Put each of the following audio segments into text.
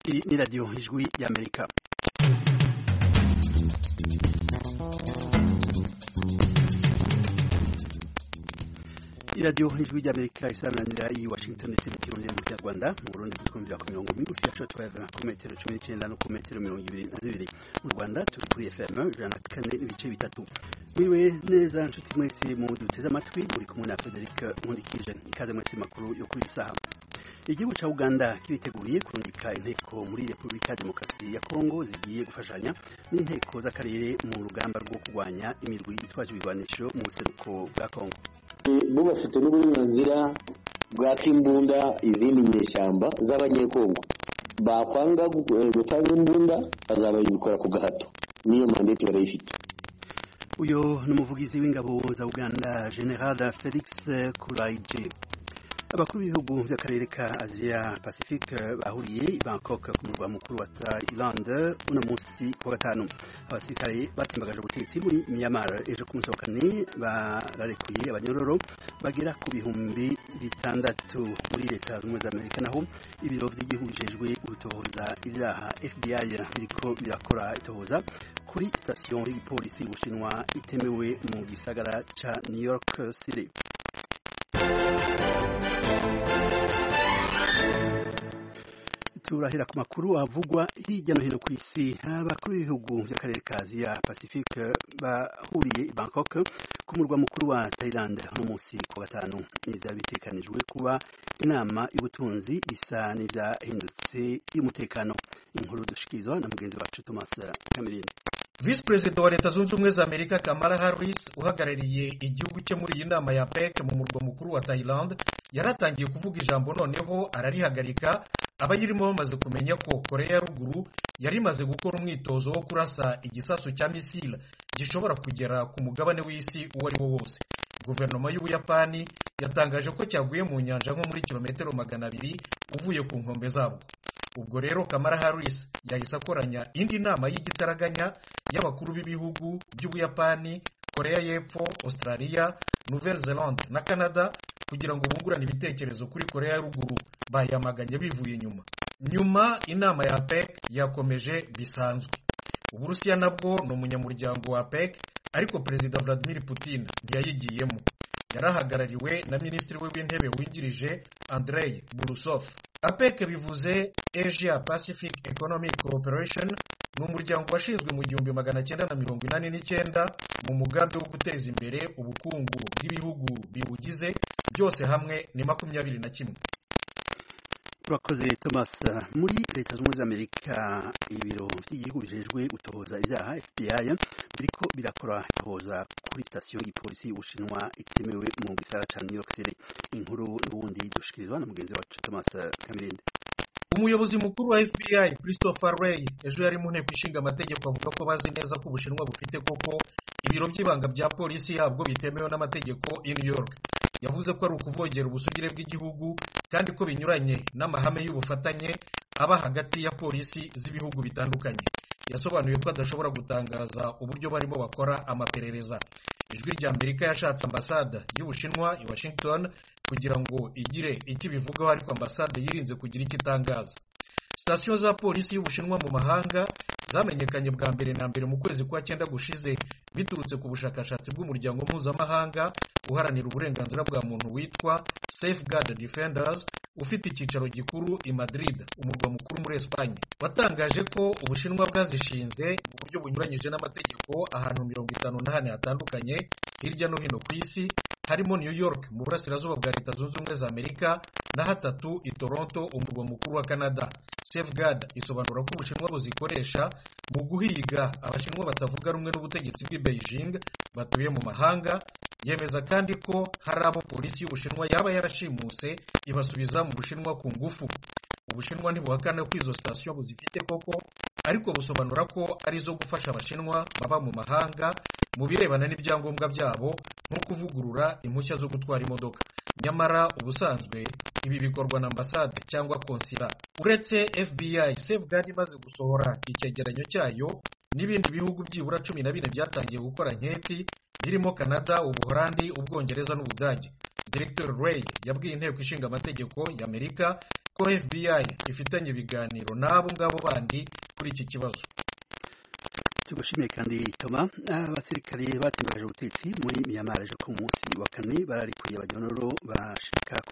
Hii ni Radio Ijwi ya Amerika. Radio Ijwi ya Amerika isaranira i Washington ndetse mu Kirundi mu Rwanda mu Burundi twumvira ku mirongo migufi ya shortwave ku metero 19 no ku metero 22 mu Rwanda turi kuri FM 104.3. Mwiwe neza nshuti mwese mu duteze amatwi uri kumwe na Frederic Nkundikije ikaze mwese makuru yo kuri saha. Igihugu ca Uganda kiriteguriye kurungika inteko muri Republika ya Demokarasi ya Kongo zigiye gufashanya n'inteko z'akarere mu rugamba rwo kurwanya imirwi itwaje ibigwanisho mu buseruko bwa Kongo. Bo bafite n'uburenganzira bwa kimbunda izindi nyeshyamba z'abanyekongo bakwanga gutanga imbunda bazabikora ku gahato niyo mandate barayifite. Uyo n'umuvugizi w'ingabo za Uganda General Felix Kuraije. Abakuru b'ibihugu by'akarere ka Asia Pacifique bahuriye i Bangkok ku murwa mukuru wa Thailand uno munsi ku gatanu. Abasirikare batimbagaje ubutegetsi muri Myanmar ejo ku munsi wa kane bararekuye abanyororo bagera ku bihumbi 6 muri leta z'ubumwe za Amerika, naho ibiro by'igihugu bijejwe gutohoza ibyaha FBI biriko birakora itohoza kuri station y'ipolisi y'Ubushinwa itemewe mu gisagara ca New York City. Turahera ku makuru avugwa hirya no hino ku isi. Abakuru b'ibihugu by'akarere ka Asia Pacifique bahuriye i Bangkok ku murwa mukuru wa Thailand no munsi ku gatanu. N'ivyari bitekanijwe kuba inama y'ubutunzi bisa n'ivyahindutse y'umutekano. Inkuru dushikirizwa na mugenzi wacu Thomas Cameron. Vice President wa Leta Zunze Ubumwe za Amerika Kamala Harris uhagarariye igihugu cye muri iyi nama ya APEC mu murwa mukuru wa Thailand yaratangiye kuvuga ijambo, noneho ararihagarika. Abayirimo bamaze kumenya ko Korea ya Ruguru yari imaze gukora umwitozo wo kurasa igisasu cya misile gishobora kugera ku mugabane w'isi uwo ari wo wose. Guverinoma y'Ubuyapani yatangaje ko cyaguye mu nyanja nko muri kilometero 200 uvuye ku nkombe zabwo. Ubwo rero Kamala Harris yahise akoranya indi nama y'igitaraganya y'abakuru b'ibihugu by'Ubuyapani, Korea y'Epfo, Australia, Nouvelle-Zélande na Canada kugira ngo bungurane ibitekerezo kuri Korea ya Ruguru. Bayamaganye bivuye nyuma inama ya APEC yakomeje bisanzwe. Uburusiya nabwo ni umunyamuryango wa APEC, ariko Perezida Vladimir Putin ntiyayigiyemo. Yarahagarariwe na Minisitiri w'intebe wungirije Andrei Burusov. APEC bivuze Asia Pacific Economic Cooperation, ni umuryango washinzwe mu 1989 mu mugambi wo guteza imbere ubukungu bw'ibihugu biwugize byose hamwe ni 21. Urakoze Thomas. Muri Leta Zunze Ubumwe za Amerika ibiro by'igihugu bijejwe gutohoza ibyaha FBI biriko birakora itohoza kuri station y'ipolisi y'Ubushinwa itemewe mu gisagara ca New York City. Inkuru n'ubundi dushikirizwa na mugenzi wacu Thomas Cameron. Umuyobozi mukuru wa FBI Christopher Wray ejo yari mu nteko ishinga amategeko avuga ko bazi neza ko Ubushinwa bufite koko ibiro by'ibanga bya polisi yabwo bitemewe n'amategeko i New York. Yavuze ko ari ukuvogera ubusugire bw'igihugu kandi ko binyuranye n'amahame y'ubufatanye aba hagati ya polisi z'ibihugu bitandukanye. Yasobanuye ko adashobora gutangaza uburyo barimo bakora amaperereza. Ijwi rya Amerika yashatse ambasade y'Ubushinwa i Washington kugira ngo igire icyo bivugaho, ariko ambasade yirinze kugira icyo itangaza. Station za polisi y'Ubushinwa mu mahanga zamenyekanye bwa mbere na mbere mu kwezi kwa 9 gushize biturutse ku bushakashatsi bw'umuryango mpuzamahanga uharanira uburenganzira bwa muntu witwa Safeguard Defenders ufite icyicaro gikuru i Madrid, umurwa mukuru muri Espagne. Watangaje ko Ubushinwa bwazishinze mu buryo bunyuranyije n'amategeko ahantu 54 hatandukanye hirya no hino ku isi, harimo New York mu burasirazuba bwa Leta Zunze Ubumwe za Amerika na 3 i Toronto, umurwa mukuru wa Canada. Safeguard isobanura ko Ubushinwa buzikoresha mu guhiga abashinwa batavuga rumwe n'ubutegetsi bw'i Beijing batuye mu mahanga. Yemeza kandi ko hari abo polisi y'Ubushinwa yaba yarashimuse ibasubiza mu Bushinwa ku ngufu. Ubushinwa ntibuhakana ko izo station buzifite koko, ariko busobanura ko ari zo gufasha abashinwa baba mu mahanga mu birebana n'ibyangombwa byabo nko kuvugurura impushya zo gutwara imodoka. Nyamara ubusanzwe ibi bikorwa na ambasade cyangwa konsila. Uretse FBI, Safeguard imaze gusohora icyegeranyo cyayo, n'ibindi bihugu byibura 14 byatangiye gukora nketi birimo Canada, Ubuholandi, Ubwongereza n'Ubudage. Director Wray yabwiye inteko ishinga amategeko y'Amerika ko FBI ifitanye ibiganiro n'abo ngabo bandi kuri iki kibazo. Tugushimiye kandi Toma. Abasirikare batembereje ubutegetsi muri Myanmar ejo ku munsi wa kane bararikuye abanyororo bashika ku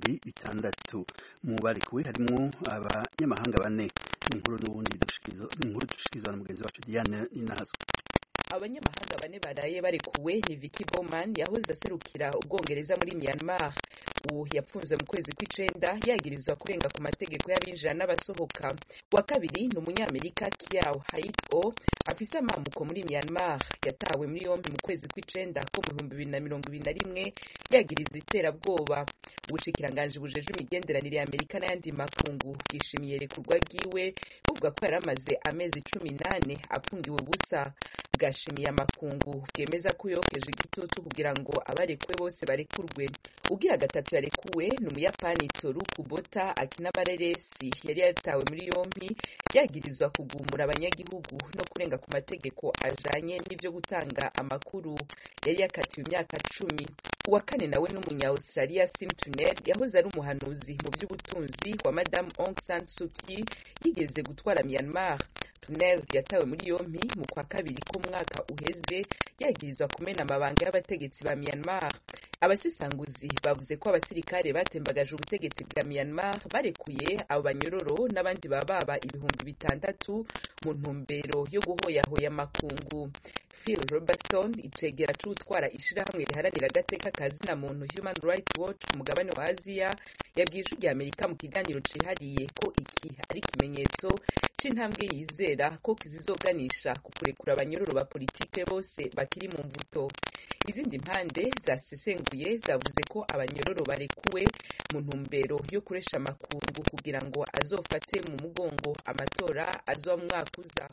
6,000 mu barikuwe harimo abanyamahanga 4. Inkuru n'ubundi dushikirizwa na mugenzi wacu Diane Ninahazwe. Abanyamahanga 4 baraye barekuwe ni Vicky Bowman yahoze aserukira Ubwongereza muri Myanmar. Ubu yapfunzwe mu kwezi kw'icenda yagirizwa kurenga ku mategeko y'abinjira n'abasohoka. Wa kabiri ni umunyamerika Kiao Hait-o afise amamuko muri Myanmar yatawe muri yombi mu kwezi kw'icenda ko mu 2021 yagiriza iterabwoba. Ubushikiranganje bujeje imigenderanire ya Amerika n'ayandi makungu bwishimiye rekurwa ryiwe buvuga ko yaramaze amezi 18 apfungiwe busa. Bwashimiye amakungu bwemeza ko yokeje igitutu kugira ngo abarekwe bose barekurwe. Ugira gatatu yarekuwe ni umuyapani Toru Kubota akina bareresi yari yatawe muri yombi yagirizwa kugumura abanyagihugu no kurenga ku mategeko ajanye n'ivyo gutanga amakuru. Yari yakatiwe imyaka 10. Uwa kane nawe n'umunya Australia Sim Tuner yahoze ari umuhanuzi mu by'ubutunzi wa Madame Aung San Suu Kyi yigeze gutwara Myanmar. Tuner yatawe muri yombi mu kwa kabiri ko mwaka uheze yagirizwa kumena amabanga y'abategetsi ba Myanmar. Abasisanguzi bavuze ko abasirikare batembagaje ubutegetsi bwa Myanmar barekuye abo banyororo n'abandi bababa 6,000 mu ntumbero yo guhoyahoya makungu. Phil Robertson icegera c'utwara ishirahamwe riharanira agateka kazina muntu Human Rights Watch ku mugabane wa Aziya yabwiye ijwi ry'Amerika mu kiganiro cihariye ko iki ari ikimenyetso c'intambwe yizera ko kizizoganisha ku kurekura abanyororo ba politike bose bakiri mu mvuto. Izindi mpande zasesenguye zavuze ko abanyororo barekuwe mu ntumbero yo kuresha makungu kugira ngo azofate mu mugongo amatora azoba mu mwaka uza.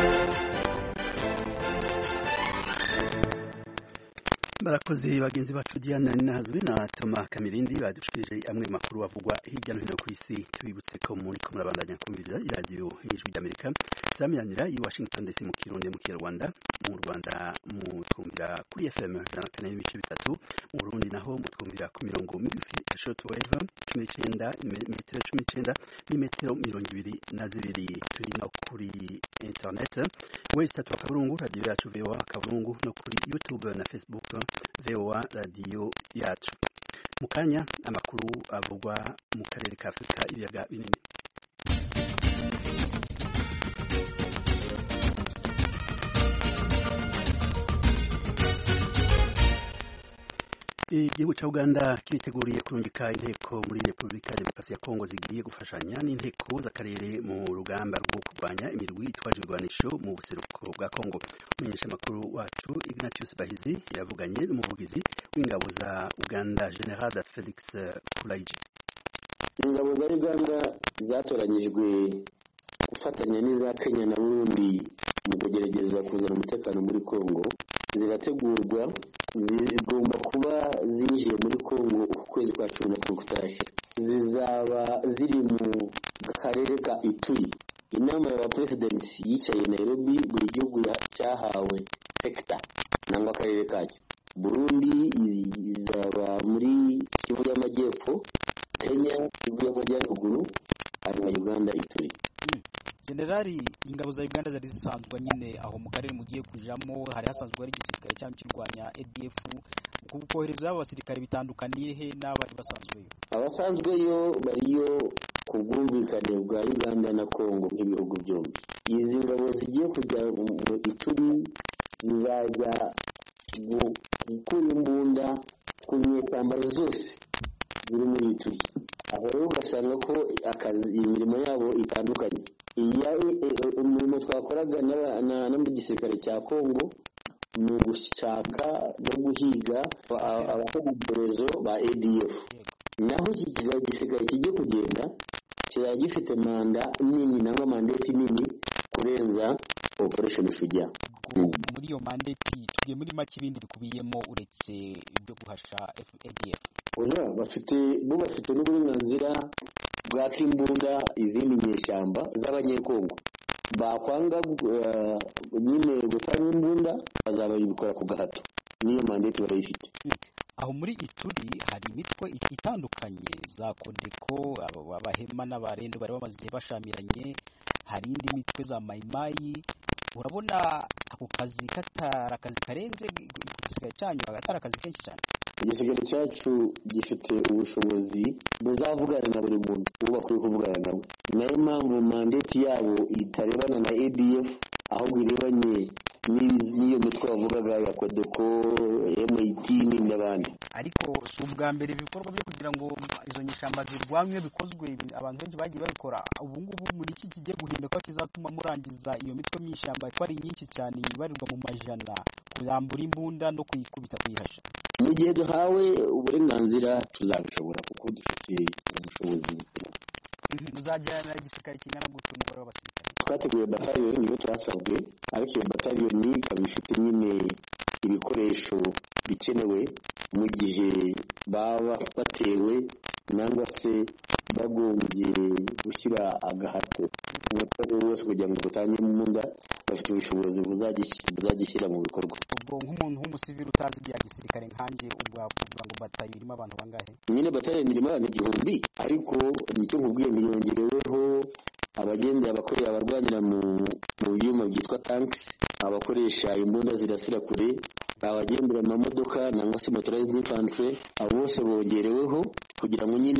Barakoze bagenzi bacu Diana Ninahazwe na Toma Kamirindi badushikirije amwe makuru avugwa hirya no hino ku isi. Tubibutse ko muri ko murabandanya kumviriza radio y'ijwi ry'Amerika samyanira i Washington DC mu Kirundi mu Kinyarwanda. Mu Rwanda mutwumvira kuri FM 4.3, mu Burundi naho mutwumvira ku mirongo migufi ya shortwave 19 metero 19 n'imetero 22. Turi no kuri internet website wa Kaburungu radio yacu VOA Kaburungu no kuri YouTube na Facebook VOA radio yacu. Mukanya amakuru avugwa mu karere ka Afrika ibiyaga binini. Igihugu ca Uganda kiteguriye kurungika inteko muri Republika ya Demokarasi ya Kongo zigiye gufashanya n'inteko z'akarere mu rugamba rwo kurwanya imirwi itwaje ibigwanisho mu buseruko bwa Kongo. Umumenyesha makuru wacu Ignatius Bahizi yavuganye n'umuvugizi w'ingabo za Uganda General Felix Kulaije. Ingabo za Uganda zatoranyijwe gufatanya n'iza Kenya na Burundi mu kugerageza kuzana umutekano muri Kongo. Zirategurwa zigomba kuba zinjiye muri Kongo ukwezi kwa 10 kutashe. Zizaba ziri mu karere ka Ituri. Inama ya president yicaye Nairobi, buri gihugu cyahawe sector nangwa akarere kacyo. Burundi izaba muri Kivu y'Amajyepfo, Kenya Kivu y'Amajyaruguru, hanyuma Uganda Ituri. Generali, ingabo za Uganda zari zisanzwe nyine aho mu karere mugiye kujamo, hari hasanzwe ari igisirikare cyangwa kirwanya ADF, kukohereza abasirikare bitandukaniye he n'abari basanzweyo? Abasanzweyo bariyo ku bwumvikane bwa Uganda na Kongo nk'ibihugu byombi. Izi ngabo zigiye kujya mu Ituri zizajya gukura imbunda ku nyeshyamba zose ziri muri Ituri. Aho rero ugasanga ko imirimo yabo itandukanye. Umurimo twakoraga no mu gisirikare cya Kongo ni ugushaka no guhiga abakomerezo ba ADF. Naho iki gisirikare kigiye kugenda kizajya gifite manda nini nangwa mandate nini kurenza Operation Shujaa. Muri iyo mandate tugiye muri make ibindi bikubiyemo uretse ibyo guhasha ADF. Bafite n'uburenganzira bwa kimbunda izindi nyeshyamba z'abanyekongo. Bakwanga nyine gutanga imbunda bazabikora ku gahato. Niyo mandate barayifite. aho muri Ituri hari imitwe itandukanye za Kodeko, abahema n'abarendo bari bamaze igihe bashamiranye, hari indi mitwe za mayimayi. Urabona ako kazi akazi karenze igisigaye cyanyu atari akazi kenshi cyane? Igisigaro cyacu gifite ubushobozi buzavugana na buri muntu uwo bakwiye kuvugana nawe. Nayo mpamvu mandate yabo itarebana na ADF ahubwo irebanye n'iyo mitwe bavugaga ya Kodeko, MIT n'abandi. Ariko si ubwa mbere ibikorwa byo kugira ngo izo nyeshamba zirwanywe bikozwe, abantu benshi bagiye babikora. Ubu ngubu muri iki kigiye guhinduka kizatuma murangiza iyo mitwe my'ishyamba twari nyinshi cyane ibarirwa mu majana, kuyambura imbunda no kuyikubita kuyihasha. Mu gihe duhawe uburenganzira tuzabishobora kuko dufite ubushobozi. Muzajyana igisirikare kingana gutyo umubare w'abasirikare? Twateguye bataliyoni niyo twasabwe, ariko iyo bataliyoni ikaba ifite nyine ibikoresho bikenewe mu gihe baba batewe nangwa se bagombye gushyira agahato umutwe wose kugira ngo butange imbunda, bafite ubushobozi buzagishyira mu bikorwa. Ubwo nk'umuntu w'umusivili utazi ibya gisirikare nkanjye, ubwo wavuga ngo bataliyoni irimo abantu bangahe? Nyine bataliyoni irimo abantu 1000, ariko nicyo nkubwiye ntiyongereweho abagendera abakorera abarwanira mu byuma byitwa tanks, abakoresha imbunda zirasira kure, abagendera mu mamodoka nangwa se motorized infantry, abo bose bongereweho kugira ngo nyine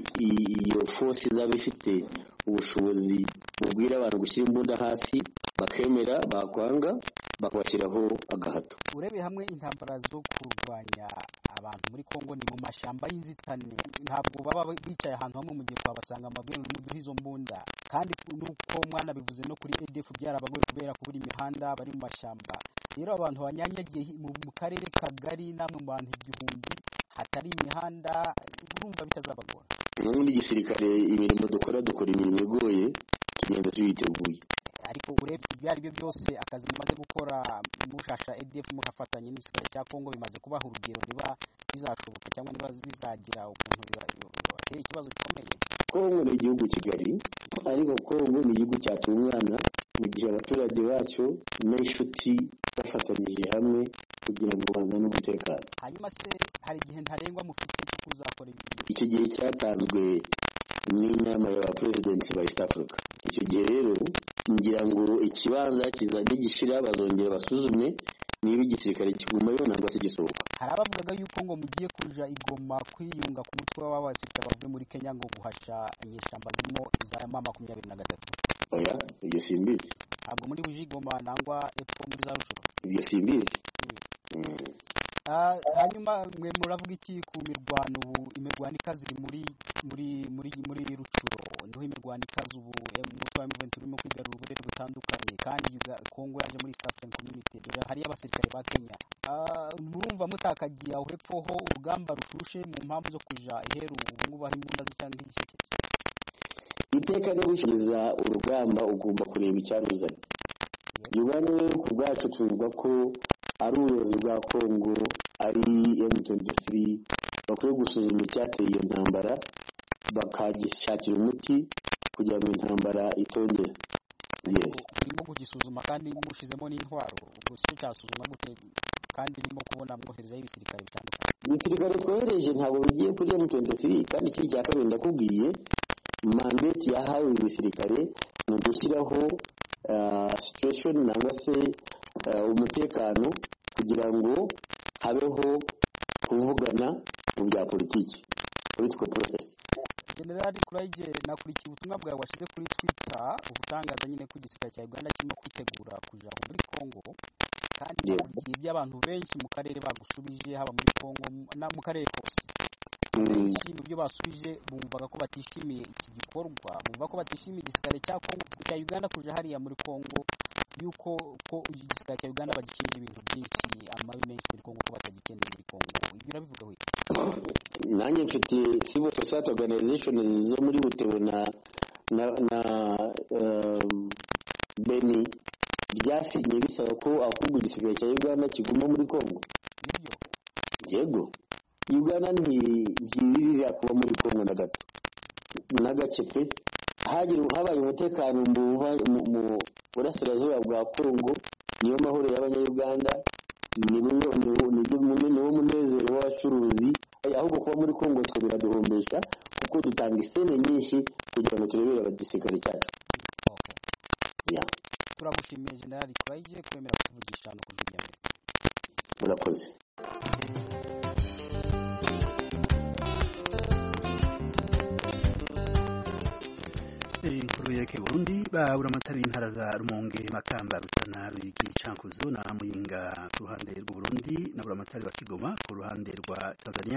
iyo force izaba ifite ubushobozi bubwira abantu gushyira imbunda hasi, bakemera, bakwanga, bakabashyiraho agahato. Urebe hamwe intambara zo kurwanya abantu muri Kongo ni mu mashyamba y'inzitane, ntabwo baba bicaye ahantu hamwe mu gihe twabasanga amabwiriza n'umuduha izo mbunda. Kandi nuko mwana bivuze no kuri ADF byarabagoye kubera kubura imihanda, bari mu mashyamba. Rero abantu banyanyagiye mu karere kagari namwe mu bantu 1000 hatari imihanda, urumva bitazabagora. N'ubundi gisirikare imirimo dukora imirimo igoye, tugenda tuyiteguye. Ariko urebye ibyo ari byo byose akazi mumaze gukora mushasha ADF mugafatanya n'igisirikare cya Kongo bimaze kubaha urugero niba bizashoboka cyangwa niba bizagira ukuntu bibatera ikibazo gikomeye. Kongo ni igihugu kigari, ariko Kongo ni igihugu cyatungana mu gihe abaturage bacyo n'inshuti bafatanyije hamwe kugira ngo bazane umutekano. Hanyuma se hari igihe ntarengwa mufite cyo kuzakora ibi? Icyo gihe cyatanzwe n'inama ya President ba East Africa. Icyo gihe rero ngira ngo ikibanza kizajya gishira bazongera basuzume niba igisirikare kigumayo nangwa se gisohoka. Hari abavugaga yuko ngo mugiye kuja igoma kwiyunga ku mutwe w'abasirikare bavuye muri Kenya ngo guhasha inyeshamba zirimo za M23. Oya, ibyo simbizi. Ntabwo muri bujigoma nangwa epfo muri za Rucuro? Ibyo simbizi. Hanyuma mwe muravuga iki ku mirwano ubu? Imirwano ikaze iri muri Rucuro, niho imirwano ikaze ubu umutwe wa M23 urimo kwigarura uburere butandukanye, kandi Kongo yaje muri East African Community, hari abasirikare ba Kenya. Murumva mutakagiye aho hepfo ho urugamba rushushe mu mpamvu zo kuja iheru ubu ngubu aho imbunda zitanga igisheketse? Iteka no gushyikiriza urugamba ugomba kureba icyaruzanye. Uganda rero ku bwacu tuvuga ko ari ubuyobozi bwa Kongo, ari M23 bakwiye gusuzuma icyateye iyo ntambara, bakagishakira umuti kugira ngo intambara itongera. Yes. Urimo kugisuzuma kandi mushizemo n'intwaro, ubwo cyo cyasuzumwa gute kandi ndimo kubona mwohereza y'ibisirikare bitandukanye? Ibisirikare twohereje ntabwo bigiye kuri M23, kandi iki cya kabiri ndakubwiye mandate yahawe ibisirikare mu gushyiraho situation nangwa se umutekano kugira ngo habeho kuvugana mu bya political process. General Kuraije, nakurikiye ubutumwa bwawe washize kuri Twitter ubutangaza nyine ko igisirikare cya Uganda kirimo kwitegura kuja muri Kongo, kandi nakurikiye iby'abantu benshi mu karere bagusubije, haba muri Kongo na mu karere kose. Ikintu byo basubije bumvaga ko batishimiye iki gikorwa, bumva ko batishimiye igisirikare cya Kongo cya Uganda kuja hariya muri Kongo, yuko ko igisirikare cya Uganda bagishinja ibintu byinshi, amabi menshi muri Kongo ko batagikeneye muri Kongo. Ibyo urabivuga we? Nanjye mfite civil society organizations zo muri Butewe na Beni byasinye bisaba ko ahubwo igisirikare cya Uganda kiguma muri Kongo. Nibyo? Yego. Uganda ntirira kuba muri Kongo na gato na gace pe. Habaye umutekano mu burasirazuba bwa Kongo, niyo mahoro y'abanyayuganda, niwo munezero wacu nk'abacuruzi ahubwo kuba muri Kongo twe biraduhombesha kuko dutanga isene nyinshi kugira ngo turebere abagisirikare cyacu. Turagushimiye General Kuraije kwemera kuvugisha no kuvugira. Murakoze. Inkuru yake Burundi babura amatara y'intara za Rumonge, Makamba, Rutana, Ruyigi, Cankuzo na Muyinga ku ruhande rw'u Burundi na buramatari wa Kigoma ku ruhande rwa Tanzania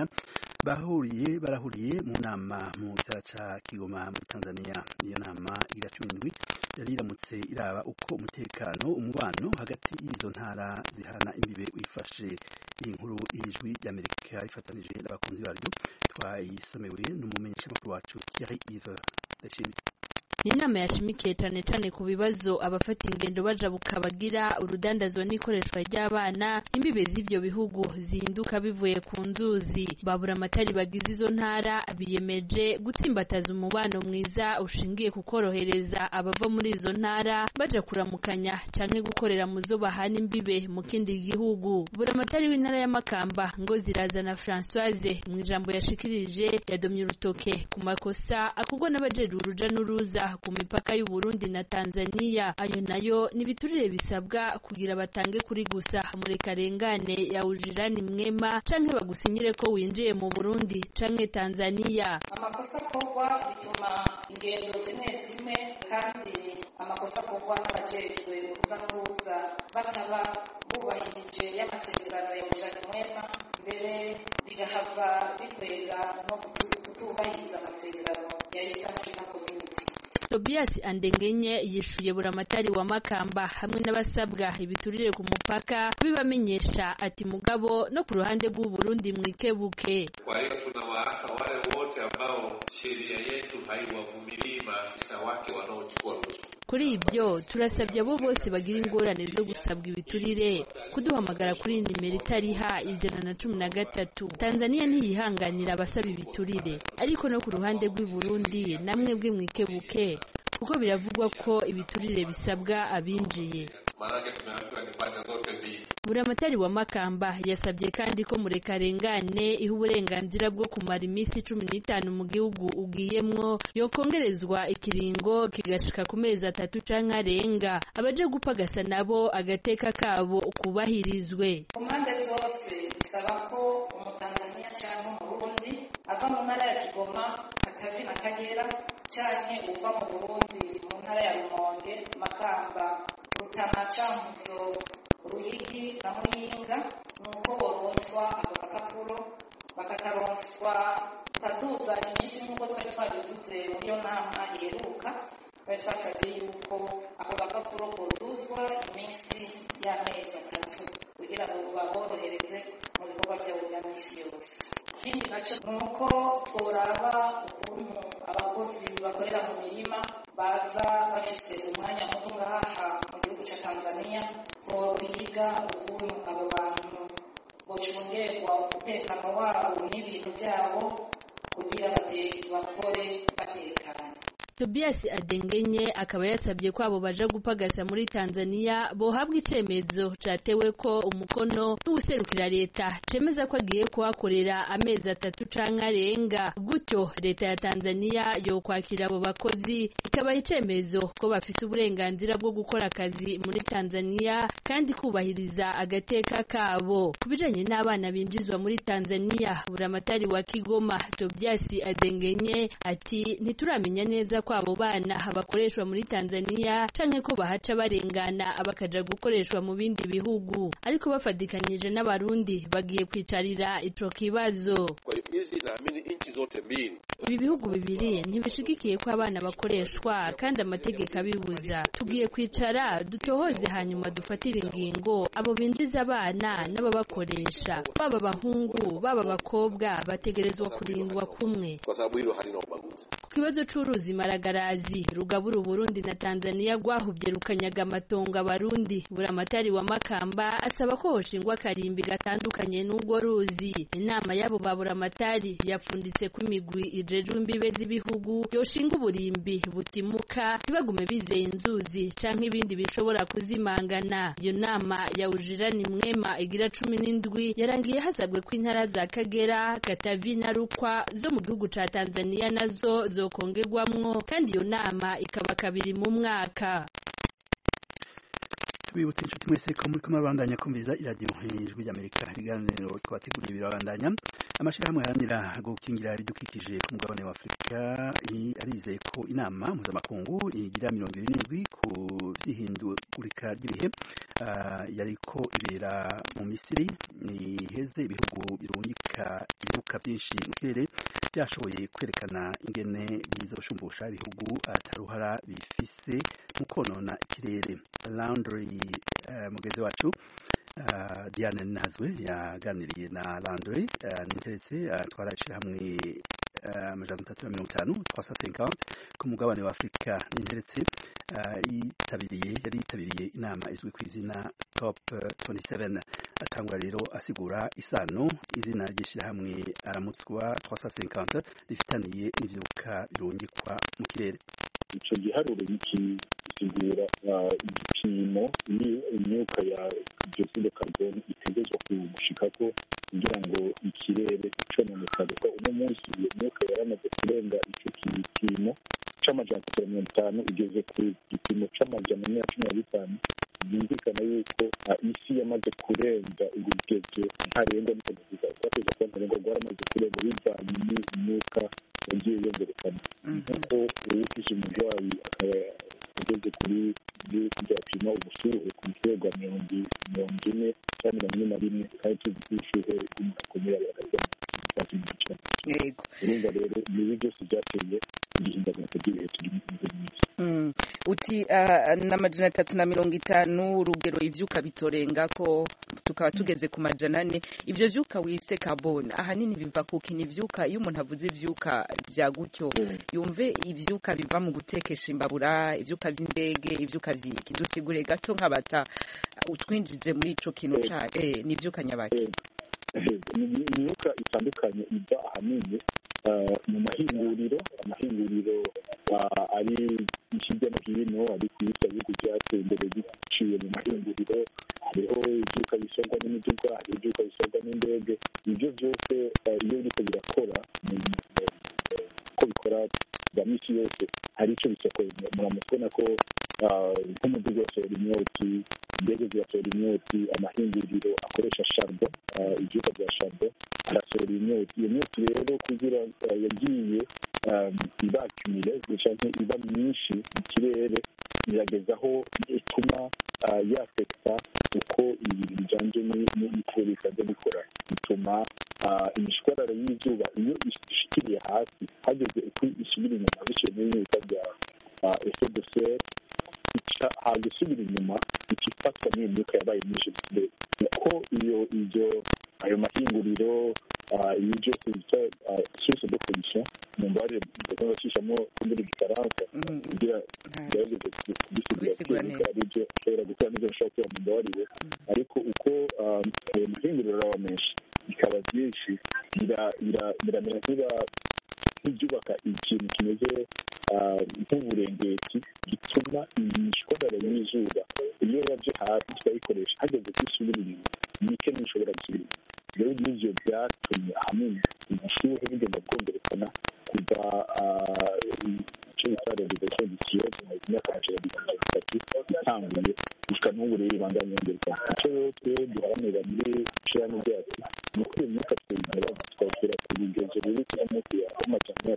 barahuriye mu nama mu gisagara ca Kigoma muri Tanzania. Iyo nama igira 17 yari iramutse iraba uko umutekano umubano hagati y'izo ntara zihana imbibe wifashe. Iyi nkuru y'ijwi ry'Amerika ifatanije n'abakunzi baryo twayisomewe n'umumenyeshamakuru wacu Thierry Yves Dashimi. Ni inama yashimikiye cyane ku bibazo abafata ingendo baja bukabagira urudandazwa n'ikoreshwa ry'abana, imbibe z'ivyo bihugu zihinduka bivuye ku nzuzi. Babura amatari bagize izo ntara biyemeje gutsimbataza umubano mwiza ushingiye ku korohereza abava muri izo ntara baja kuramukanya canke gukorera mu zo bahana imbibe mu kindi gihugu. Buramatari w'intara ya Makamba ngo zirazana Françoise mu ijambo yashikirije yadomye urutoke ku makosa akugwa n'abajeje uruja n'uruza ku mipaka y'u Burundi na Tanzania. Ayo nayo nibiturire bisabwa kugira batange kuri gusa muri karengane ya ujirani mwema canke bagusinyire ko winjiye mu Burundi canke Tanzania. Amakosa kogwa bituma ingendo zimwe kandi amakosa kogwa n'abajejwe kuza bakaba bubahirije y'amasezerano ya ujirani mwema, mbere bigahava bikwega no kutubahiriza amasezerano ya East African Community. Tobias Andengenye yishuye buramatari wa Makamba hamwe n'abasabwa ibiturire ku mupaka bibamenyesha ati mugabo no ku ruhande rw'u Burundi mwikebuke. Kwa hiyo tunawaasa wale wote ambao sheria yetu haiwavumilii maafisa wake wanaochukua rushwa. Kuri ibyo turasabye abo bose bagira ingorane zo gusabwa ibiturire kuduhamagara kuri nimero itariha 113. Tanzania ntiyihanganira abasaba ibiturire, ariko no ku ruhande rw'u Burundi namwe bwe mwikebuke kuko biravugwa ko ibiturire bisabwa abinjiye. Buramatari wa Makamba yasabye kandi ko murekarengane iha uburenganzira bwo kumara iminsi 15 mu gihugu ugiyemwo yokongerezwa ikiringo kigashika ku mezi 3 canke arenga. Abaje gupagasa nabo agateka kabo kubahirizwe. Komande zose bisaba ko umutanzania cyangwa mu Burundi ava mu ntara ya Kigoma akazi na Kagera canke uva mu Burundi mu ntara ya Rumonge, Makamba, Rutana, Cankuzo, Ruyigi na Muyinga nuko boronswa ako gapapuro bakakaronswa kaduza iminsi nk'uko twari twabivuze muri iyo nama iheruka. Twari twasabye yuko ako gapapuro koduzwa iminsi y'amezi 3 kugira ngo baborohereze mu bikorwa byabo bya misi yose. Ikindi nacyo nuko turaba ukuntu abakozi bakorera mu mirima baza bafise umwanya muto ngaha mu gihugu cya Tanzania, biga ukuntu abo bantu bocungerwa umutekano wabo n'ibintu byabo kugira bakore batekanye. Tobias Adengenye akaba yasabye ko abo baje gupagasa muri Tanzania bohabwa icemezo catewe ko umukono n'userukira leta cemeza ko agiye kuhakorera amezi 3 canke arenga. Gutyo leta ya Tanzania yo kwakira abo bakozi ikaba icemezo ko bafise uburenganzira bwo gukora akazi muri Tanzania kandi kubahiriza agateka kabo. Kubijanye n'abana binjizwa muri Tanzania, buramatari wa Kigoma Tobias Adengenye ati ntituramenya neza ko abo bana bakoreshwa muri Tanzania canke ko bahaca barengana abakaja gukoreshwa mu bindi bihugu, ariko bafadikanyije n'abarundi bagiye kwicarira ico kibazo. Ibi bihugu bibiri ntibishigikiye ko abana bakoreshwa kandi amategeko abibuza. Tugiye kwicara dutohoze hanyuma dufatira ingingo abo binjiza abana n'ababakoresha, baba bahungu baba bakobwa bategerezwa kurindwa kumwe. Kwa sababu hilo halina ubaguzi. Ku kibazo c'uruzi Maragarazi rugabura Burundi na Tanzania rwahuvye rukanyaga amatongo abarundi. Buramatari wa Makamba asaba ko hoshingwa karimbi gatandukanye n'ubwo ruzi. Inama yabo baburamatari yapfunditse ku imigwi ijejwe imbibe z'ibihugu yoshinga uburimbi butimuka tibagume bizeye inzuzi canke ibindi bishobora kuzimangana. Iyo nama ya Ujirani Mwema igira 17 yarangiye hasabwe ko intara za Kagera, Katavi na Rukwa zo mu gihugu ca Tanzania nazo zokongerwamwo, kandi iyo nama ikaba kabiri mu mwaka. Tubibutse inshuti mwese ko muri kumwe bandanya kumviriza iradiyo Ijwi ry'Amerika, ibiganiro twabateguriye birabandanya. Amashirahamwe aharanira gukingira ibidukikije ku mugabane wa Afurika arizeye ko inama mpuzamakungu igira 27 ku vyihindagurika ry'ibihe yariko ibera mu Misiri iheze ibihugu birungika ibiruka byinshi mu kirere byashoboye kwerekana ingene bizoshumbusha ibihugu ataruhara bifise mu konona ikirere. Landry mugeze wacu Diane Nazwe yaganiriye na Landry n'interetse twarashira hamwe amajana 350 350 ku mugabane wa Afurika. N'interetse yitabiriye inama izwi ku izina Top 27. Atangwa rero asigura isano izina ry'ishira hamwe aramutswa 350 rifitaniye n'ivyuka birungikwa mu kirere. Ico giharuro gisigura igipimo imyuka ya dioxide carbone itegerezwa gushikako kugira ngo ikirere cononekare. Ko uno munsi iyo myuka yaramaze kurenga ico gipimo c'amajana 50 igeze ku gipimo c'amajana 115. Byumvikana yuko isi yamaze kurenza urugezo ntarengwa n'ikuvuga twateje ko ntarengwa rwaramaze kurenza bivanye n'imyuka yagiye yongerekana. Kuko urukije umurwayi akaba ageze kuri byapima ubushuhe ku rwego 40 cyangwa 41 kandi tuzishuhe umukomera bakajya yego. Urumva rero ibi byose byateye igihindagurika ry'ibihe turi mu minsi. Uti n'amajana 350 urugero ivyuka bitorenga ko tukaba tugeze ku majana 4. Ivyo vyuka wise carbone ahanini biva ku kini vyuka. Iyo umuntu avuze ivyuka bya gutyo yumve ivyuka biva mu gutekesha imbabura, ivyuka vy'indege, ivyuka vyiki. Dusigure gato nk'abata utwinjize muri ico kintu ca n'ivyuka nyabaki. Imyuka itandukanye iva ahanini mu mahinguriro ari hirya no hino, ari ku isi ibihugu byateye imbere biciye mu mahinguriro. Hariho ibyuka bisorwa n'imiduga, hari ibyuka bisorwa n'indege. Ibyo byose iyo biriko birakora ko bikora bya misi yose hari icyo bisokoye. Muramutse ko nk'umuduga wasohora imyotsi, indege zigasohora imyotsi, amahinguriro akoresha charbon, ibyuka bya charbon arasohora imyotsi. Iyo myotsi rero kugira yagiye iba accumule cyangwa iba myinshi mu kirere, iragezaho ituma yafekta uko ibintu bijanye n'ikirere bikaza bikora. Bituma imishwarara y'izuba iyo ishikiriye hasi hageze uko isubira inyuma biciye n'imyuka bya effet de serre hagasubira inyuma ikifatwa n'imyuka yabaye myinshi mu kirere. Uko ayo mahinguriro iyo byose bita source de pollution mu mbare bakabashishamo muri gifaransa kugira gerageze kubisigura aribyo ashobora gukora n'ibyo ashobora kuba mu mbabarire. Ariko uko ayo mahinguriro aba menshi bikaba byinshi biramera nk'ibyubaka ikintu kimeze nk'uburengeti gituma imishwarara y'izuba iyo yabyo hasi tukayikoresha hageze kwisubira inyuma nike ntishobora gusubira inyuma. Rero n'ivyo byatumye ahanini ubushuhe bugenda bwongerekana kuva icyo bita revolution du siècle mu myaka ya 2023 itanguye gushika n'ubu rero ibandanya yongerekana. Icyo rero twe duharanira muri ishirahamwe ryacu ni uko iyo myuka twayigabanya tukawushyira ku rugezo ruri kuri munsi ya amajana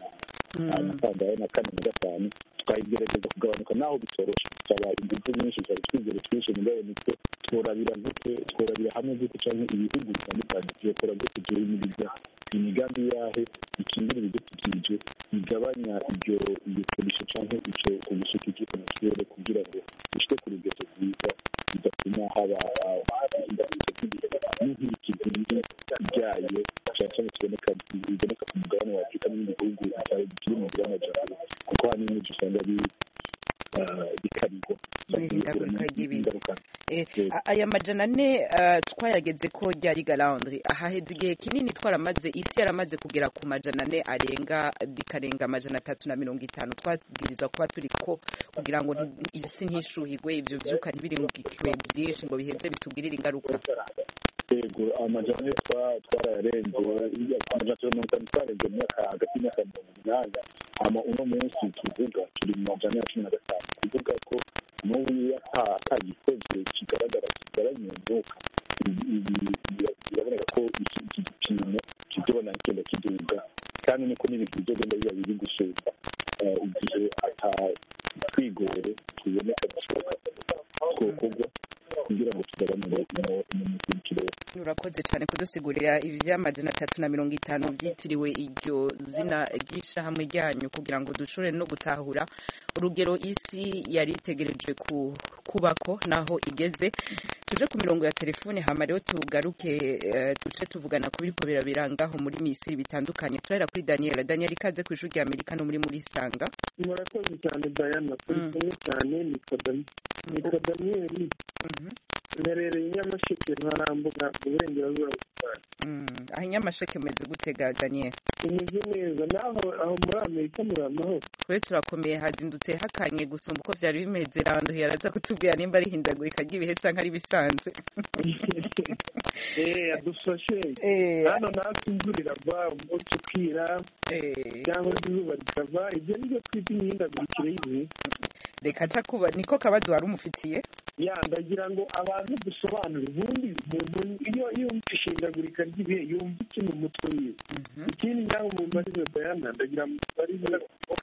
10 na 4 tukayigerageza kugabanuka naho bitoroshe. Bisaba ingufu nyinshi, bisaba twizere twinshi mugabo nitwe tworabira hamwe gute cyangwa ibihugu bitandukanye tuyakora gute tuyimiriza imigambi yahe ikingira ibidukikije bigabanya iyo pollution cyangwa icyo ubusukiki mu kirere kugira ngo dushike ku rugezo rwiza bidatuma haba n'inkurikije byayo cyane kiboneka ku mugabane wa Afurika n'ibindi bihugu bikiri mu mugabane aya majana ane twayageze ko ryari Galandri ahaheze igihe kinini twaramaze isi yaramaze kugera ku majana ane arenga bikarenga amajana 350 twabwirizwa kuba turi ko kugira ngo isi ntishuhigwe ivyo vyuka ntibiringikiwe byinshi ngo biheze bitugirira ingaruka. Yego amajana twarayarenze amajana 50 twarenze hagati y'imyaka 8 ama uno munsi tuvuga turi mu majana 15 tuvuga ko n'ubu atagikoze kigaragara kigaranyuka biraboneka ko iki kintu kizobona kigenda kiduga kandi niko n'ibintu bizogenda biba biri gusumba igihe twigore tuboneka bishoboka twokorwa kugira ngo tugabanure imikino. Urakoze cyane kudusigurira ivy'amajana 350 byitiriwe iryo zina ry'ishamwe ryanyu kugira ngo dushobore no gutahura urugero isi yari itegereje kubako naho igeze. Tuje ku mirongo ya telefone hama rero tugaruke tuce tuvugana ku biriko birabirangaho muri Misiri bitandukanye. Turahera kuri Daniel ikaze ku ijuru ry'Amerika no muri Sanga. Murakoze cyane Diana kuri cyane niko Daniel Nerere Nyamasheke Ntarambuga uburengerazuba aho Nyamasheke meze gutega Daniel imeze neza naho aho muri Amerika muramaho kwe turakomeye hazindutse hakanye gusumba uko vyari bimeze rando yaraza kutubwira nimba ari hindagurika ry'ibihe canke ari bisanzwe adufashe hano natwe imvura irava umunsi ukira cyangwa izuba rikava ibyo nibyo twita imihindagurikire y'ibihe. Reka nca kuba niko kabazo wari umufitiye ndagira ngo abantu dusobanure ubundi iyo yumva ishindagurika ry'ibihe yumva iki mu mutwe wiwe. Ikindi naho mu mbarizo Diana ndagira ngo mbarize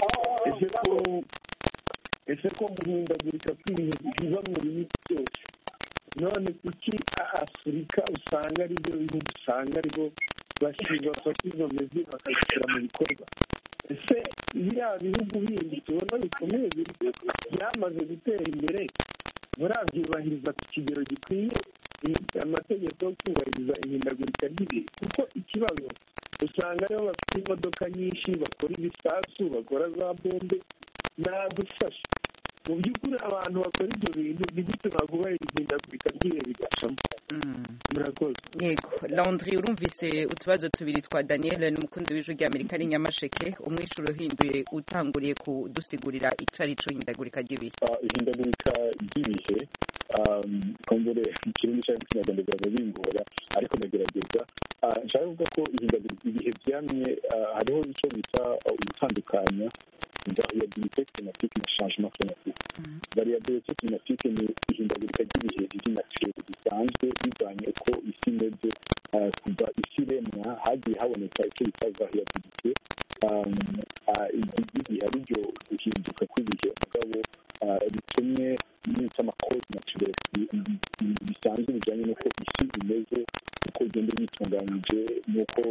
ese ko guhindagurika kw'ibihe biva mu bihugu byose none kuki Afurika usanga ari byo bihugu usanga aribo bafata izo mezi bakazishyira mu bikorwa? Ese biriya bihugu bindi tubona bikomeye byamaze gutera imbere murabyubahiriza ku kigero gikwiye amategeko yo kubahiriza ihindagurika ry'ibihe? Kuko ikibazo usanga aribo bafite imodoka nyinshi bakora ibisasu bakora za bombe nadufasha mu by'ukuri abantu bakora ibyo bintu ni gute bakubahiriza ihindagurika ry'ibihe bigacamo? Murakoze. Yego Landry urumvise utubazo tubiri twa Daniel n'umukunzi w'ijuru ry'Amerika ni Nyamasheke umwishuro uhinduye utanguriye kudusigurira icarico hindagurika ry'ibihe. Ihindagurika ry'ibihe kombure ikirundi cyangwa ikinyarwanda biba bingora ariko ndagerageza nshaka kuvuga ko ihindagurika ibihe byamye hariho icyo bita gutandukanya variabilité climatique na changement climatique. Variabilité climatique ni ihindagurika ry'ibihe riri naturel bisanzwe bivanye uko isi imeze kuva isi iremwa hagiye haboneka icyo bita variabilité igihe ari ryo guhinduka kw'ibihe mugabo bitumye n'icyo amakozi naturel bisanzwe bijyanye n'uko isi imeze uko igenda yitunganyije n'uko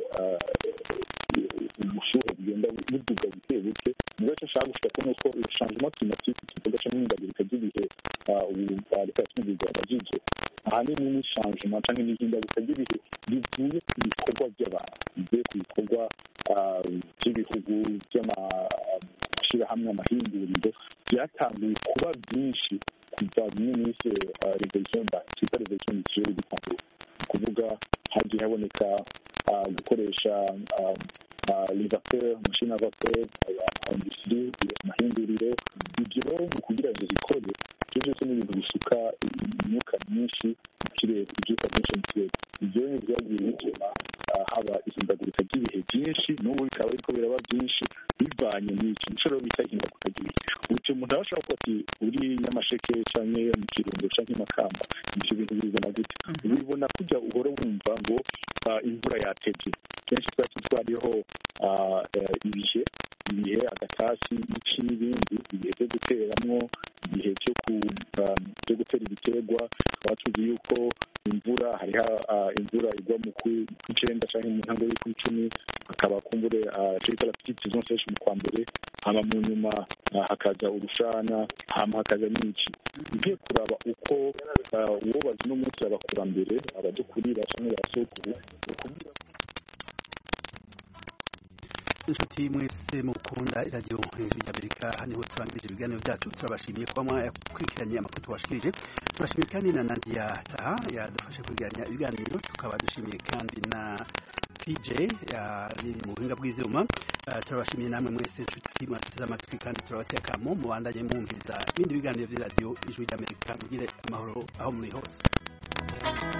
ubushuhe bugenda buduga buke buke. Mu gace nshaka gushaka nuko changement climatique tuvuga cyangwa ihindagurika ry'ibihe reka twumviza abajije ahanini ni changement cyangwa ihindagurika ry'ibihe bivuye ku bikorwa by'abantu bivuye ku bikorwa by'ibihugu by'amashyirahamwe amahinguriro byatangiye kuba byinshi kuva bimwe n'ise revolution twita revolution industrielle bitangiye kuvuga hagiye haboneka gukoresha les vapeurs machine à vapeur industrie amahinguriro ibyo rero kugira ngo zikore ibyo byose ni ibintu bisuka imyuka myinshi mu kirere ibyuka byinshi mu kirere. Ibyo ni byagiye bituma haba ihindagurika ry'ibihe byinshi n'ubu bikaba biriko biraba byinshi bivanye n'iki nicyo rero bita ihindagurika ry'ibihe. Ubu umuntu aba ashobora kuba ati uri Nyamasheke canke mu Kirundo canke Makamba ibyo bintu bizana gute? Ubibona kujya uhora wumva ngo imvura yatevye kenshi twariho ibihe agatasi iki n'ibindi ibihe byo guteramwo igihe cyo gutera ibiterwa tukaba tuzi yuko imvura hariho imvura igwa mu kw'icenda canke mu ntango y'ukw'icumi hakaba kumbure ico bita la petite saison sèche mu kwa mbere hama mu nyuma hakaza urushana hama hakaza n'iki. Ugiye kuraba uko uwobaza uno munsi abakurambere abadukurira canke abasokuru inshuti mwese mukunda iradiyo hejuru y'Amerika haniho turangirije ibiganiro byacu turabashimiye kuba mwakurikiranye amakuru tubashikirije turashimiye kandi na Nadia Taha yadufashe kwegeranya ibiganiro, tukaba dushimiye kandi na PJ yari mu buhinga bw'ivyuma. Turabashimiye namwe mwese inshuti mwateze amatwi, kandi turabatekamo mubandanye mwumviza ibindi biganiro by'iradiyo Ijwi ry'Amerika. Mugire amahoro aho muri hose.